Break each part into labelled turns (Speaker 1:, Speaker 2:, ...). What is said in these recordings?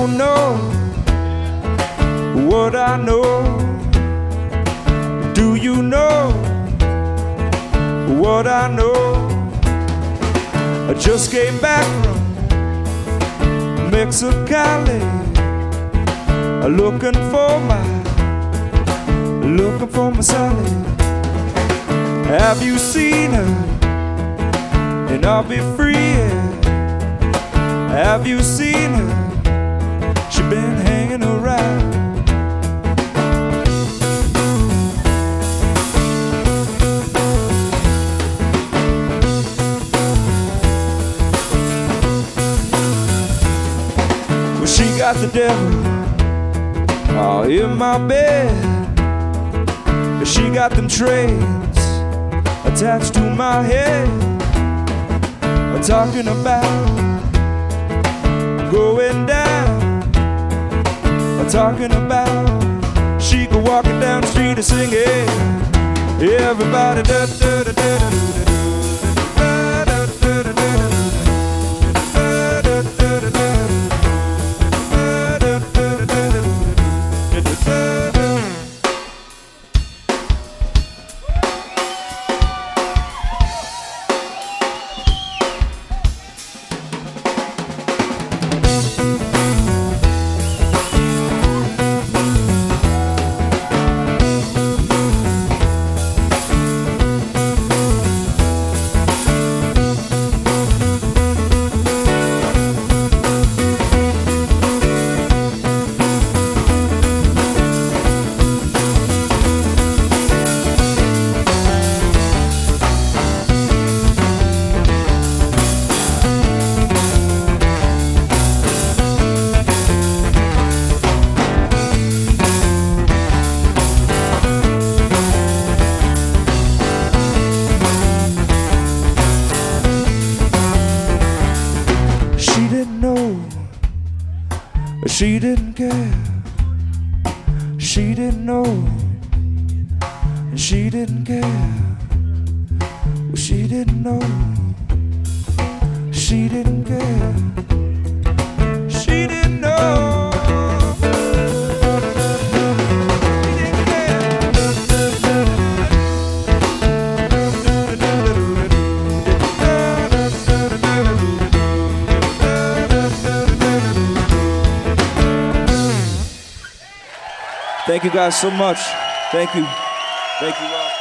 Speaker 1: don't know what I know. Do you know what I know? I just came back from Mexicali, looking for my Sally. Have you seen her? And I'll be free. Have you seen her? She been hanging around. Well, she got the devil all in my bed. She got them trains attached to my head. I'm talking about going down. I'm talking about she go walking down the street and singing. Everybody da da da da da. She didn't care, she didn't know, and she didn't care. Well, she didn't know, she didn't care, she didn't know. Thank you guys so much. Thank you. Thank you all.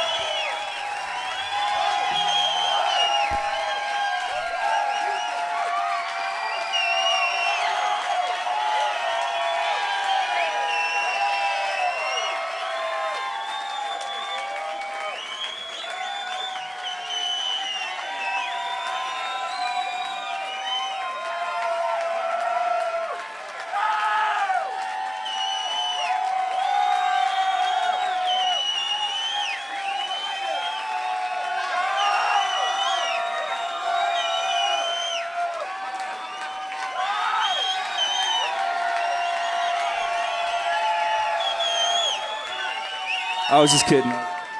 Speaker 1: I was just kidding.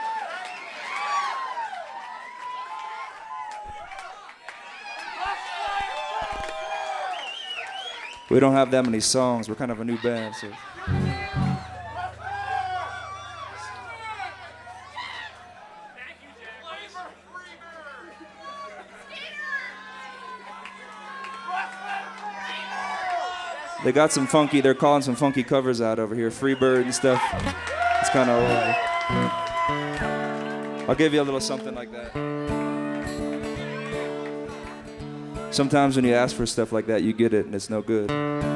Speaker 1: We don't have that many songs. We're kind of a new band, so. They got some funky, they're calling some funky covers out over here, Freebird and stuff. It's kind of old. I'll give you a little something like that. Sometimes when you ask for stuff like that, you get it and it's no good.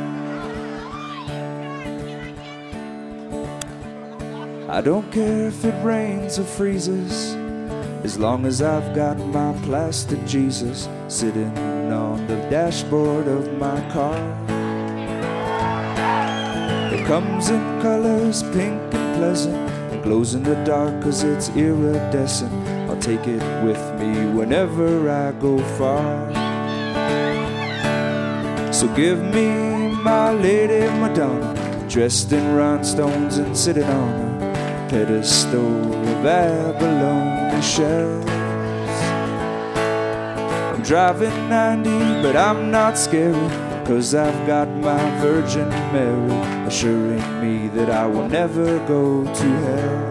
Speaker 1: I don't care if it rains or freezes, as long as I've got my plastic Jesus sitting on the dashboard of my car. It comes in colors, pink and pleasant, and glows in the dark 'cause it's iridescent. I'll take it with me whenever I go far. So give me my Lady Madonna, dressed in rhinestones and sitting on a pedestal of abalone shells. I'm driving 90, but I'm not scary. 'cause I've got my Virgin Mary assuring me that I will never go to hell.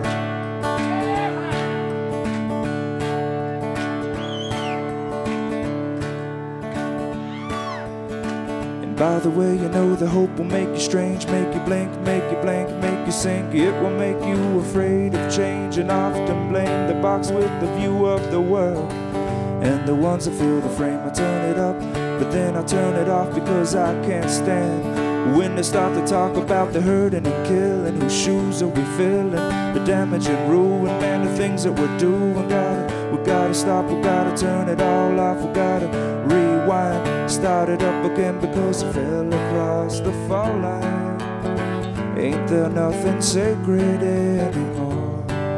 Speaker 1: By the way, you know the hope will make you strange, make you blink, make you blank, make you sink. It will make you afraid of change and often blame the box with the view of the world. And the ones that feel the frame, I turn it up, but then I turn it off because I can't stand when they start to talk about the hurting and killing. Whose shoes are we filling? The damage and ruin, man, the things that we're doing. We gotta stop, we gotta turn it all off, we gotta rewind, start it up again because it fell across the fault line. Ain't there nothing sacred anymore?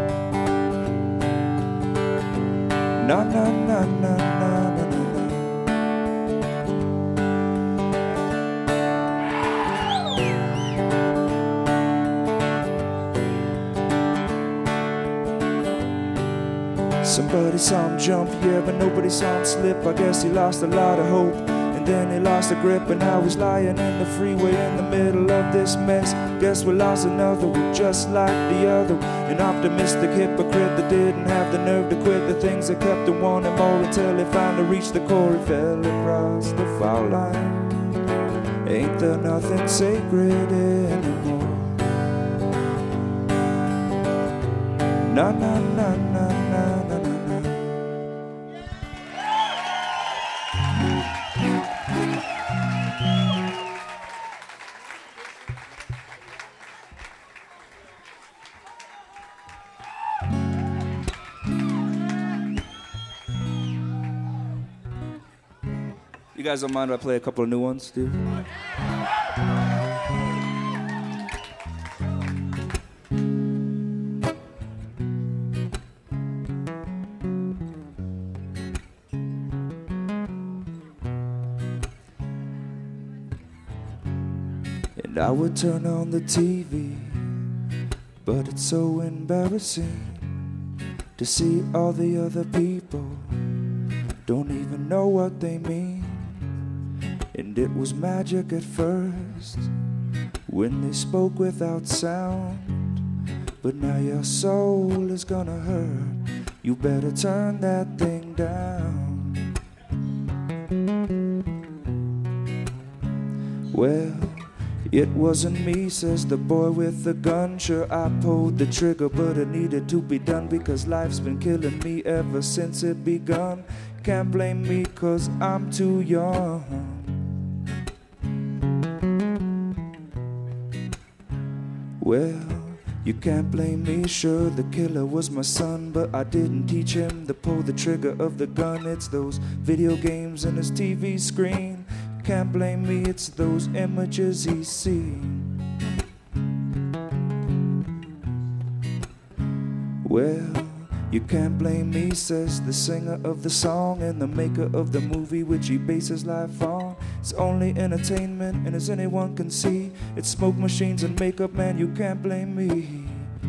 Speaker 1: No, no, no, no, no, no, no. Somebody saw him jump, yeah, but nobody saw him slip. I guess he lost a lot of hope, and then he lost the grip, and now he's lying in the freeway in the middle of this mess. Guess we lost another one just like the other, an optimistic hypocrite that didn't have the nerve to quit the things that kept him wanting more until he finally reached the core. He fell across the foul line. Ain't there nothing sacred anymore? No, no, no, no, no, no, no, no. You guys don't mind if I play a couple of new ones, dude? And I would turn on the TV, but it's so embarrassing to see all the other people don't even know what they mean. And it was magic at first when they spoke without sound, but now your soul is gonna hurt. You better turn that thing down. Well, it wasn't me, says the boy with the gun. Sure, I pulled the trigger, but it needed to be done because life's been killing me ever since it begun. Can't blame me 'cause I'm too young. Well, you can't blame me, sure the killer was my son, but I didn't teach him to pull the trigger of the gun. It's those video games and his TV screen. Can't blame me, it's those images he's seen. Well, you can't blame me, says the singer of the song and the maker of the movie which he bases life on. It's only entertainment, and as anyone can see, it's smoke machines and makeup, man, you can't blame me.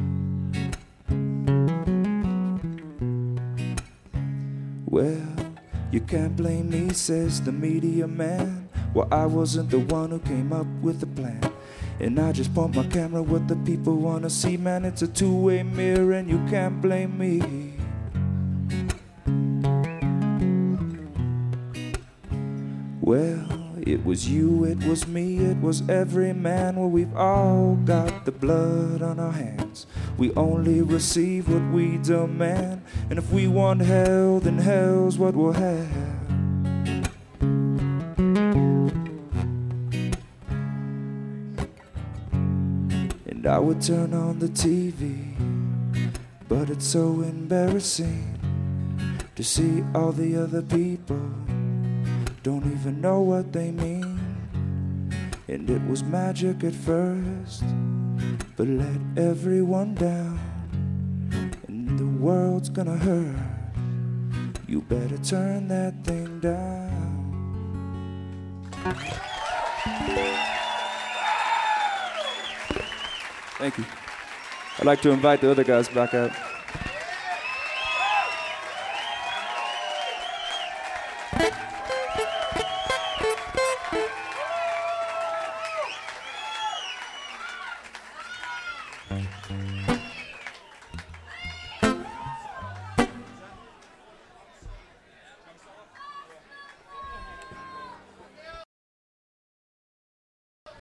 Speaker 1: Well, you can't blame me, says the media man. Well, I wasn't the one who came up with the plan, and I just point my camera what the people wanna see, man. It's a two-way mirror and you can't blame me. Well, it was you, it was me, it was every man. Well, we've all got the blood on our hands. We only receive what we demand, and if we want hell, then hell's what we'll have. And I would turn on the TV, but it's so embarrassing to see all the other people don't even know what they mean. And it was magic at first, but let everyone down, and the world's gonna hurt. You better turn that thing down. Thank you. I'd like to invite the other guys back out.